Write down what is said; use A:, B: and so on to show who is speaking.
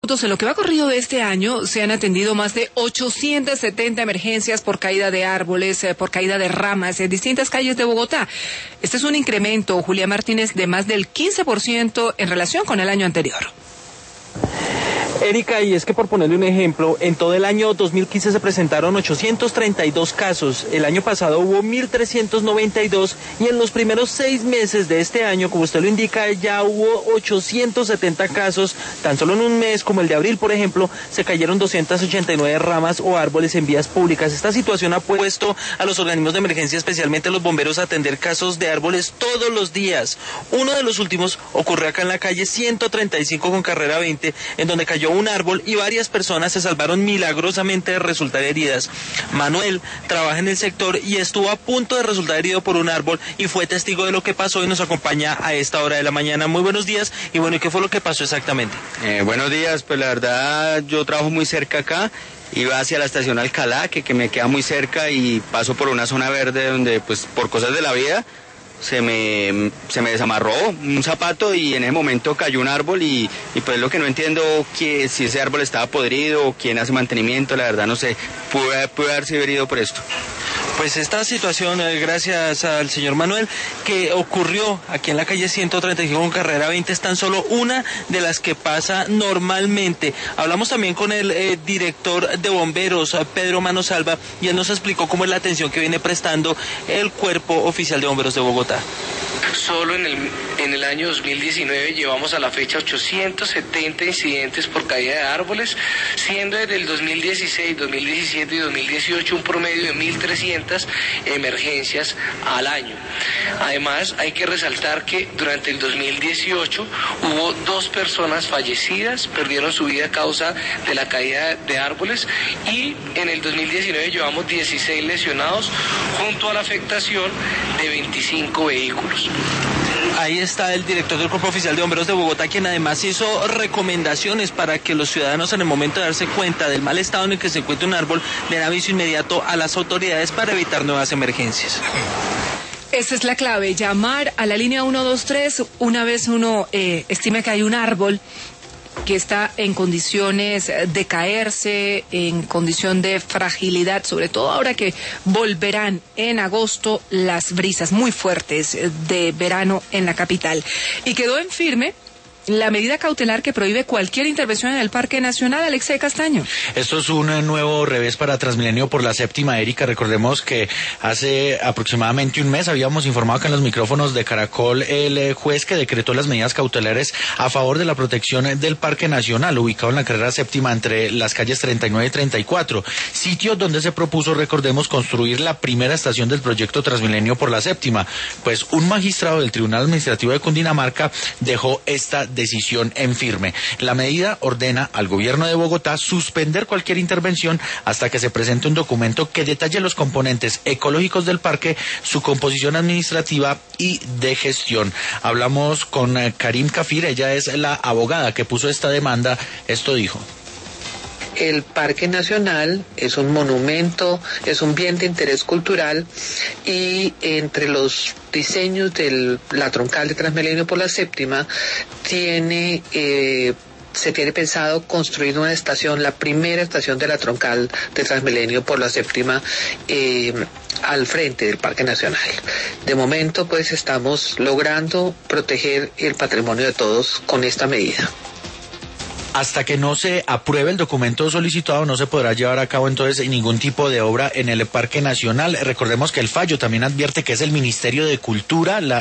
A: En lo que va corrido de este año se han atendido más de 870 emergencias por caída de árboles, por caída de ramas en distintas calles de Bogotá. Este es un incremento, Julián Martínez, de más del 15% en relación con el año anterior.
B: Erika, y es que por ponerle un ejemplo, en todo el año 2015 se presentaron 832 casos, el año pasado hubo 1.392 y en los primeros 6 meses de este año, como usted lo indica, ya hubo 870 casos, tan solo en un mes como el de abril, por ejemplo, se cayeron 289 ramas o árboles en vías públicas. Esta situación ha puesto a los organismos de emergencia, especialmente a los bomberos, a atender casos de árboles todos los días. Uno de los últimos ocurrió acá en la calle 135 con carrera 20, en donde cayó un árbol y varias personas se salvaron milagrosamente de resultar heridas. Manuel trabaja en el sector y estuvo a punto de resultar herido por un árbol y fue testigo de lo que pasó y nos acompaña a esta hora de la mañana. Muy buenos días. Y bueno, ¿y qué fue lo que pasó exactamente?
C: Buenos días, pues la verdad yo trabajo muy cerca acá. Iba hacia la estación Alcalá, que me queda muy cerca, y paso por una zona verde donde pues por cosas de la vida se me desamarró un zapato y en ese momento cayó un árbol y pues lo que no entiendo, que si ese árbol estaba podrido o quién hace mantenimiento, la verdad no sé, pude haber sido herido por esto.
B: Pues esta situación, gracias al señor Manuel, que ocurrió aquí en la calle 135 con carrera 20, es tan solo una de las que pasa normalmente. Hablamos también con el director de bomberos, Pedro Manosalva, y él nos explicó cómo es la atención que viene prestando el Cuerpo Oficial de Bomberos de Bogotá.
D: Solo en el año 2019 llevamos a la fecha 870 incidentes por caída de árboles, siendo desde el 2016, 2017 y 2018 un promedio de 1.300 emergencias al año. Además, hay que resaltar que durante el 2018 hubo 2 personas fallecidas, perdieron su vida a causa de la caída de árboles, y en el 2019 llevamos 16 lesionados junto a la afectación de 25 vehículos.
B: Ahí está el director del Cuerpo Oficial de Bomberos de Bogotá, quien además hizo recomendaciones para que los ciudadanos, en el momento de darse cuenta del mal estado en el que se encuentra un árbol, den aviso inmediato a las autoridades para evitar nuevas emergencias.
A: Esa es la clave, llamar a la línea 123 una vez uno estime que hay un árbol que está en condiciones de caerse, en condición de fragilidad, sobre todo ahora que volverán en agosto las brisas muy fuertes de verano en la capital. Y quedó en firme la medida cautelar que prohíbe cualquier intervención en el Parque Nacional. Alexei Castaño.
E: Esto es un nuevo revés para Transmilenio por la séptima, Erika. Recordemos que hace aproximadamente un mes habíamos informado que en los micrófonos de Caracol el juez que decretó las medidas cautelares a favor de la protección del Parque Nacional, ubicado en la carrera séptima entre las calles 39 y 34, sitio donde se propuso, recordemos, construir la primera estación del proyecto Transmilenio por la séptima. Pues un magistrado del Tribunal Administrativo de Cundinamarca dejó esta decisión en firme. La medida ordena al gobierno de Bogotá suspender cualquier intervención hasta que se presente un documento que detalle los componentes ecológicos del parque, su composición administrativa y de gestión. Hablamos con Karim Kafir, ella es la abogada que puso esta demanda. Esto dijo.
F: El Parque Nacional es un monumento, es un bien de interés cultural, y entre los diseños de la troncal de Transmilenio por la séptima se tiene pensado construir una estación, la primera estación de la troncal de Transmilenio por la séptima, al frente del Parque Nacional. De momento, pues, estamos logrando proteger el patrimonio de todos con esta medida.
E: Hasta que no se apruebe el documento solicitado, no se podrá llevar a cabo entonces ningún tipo de obra en el Parque Nacional. Recordemos que el fallo también advierte que es el Ministerio de Cultura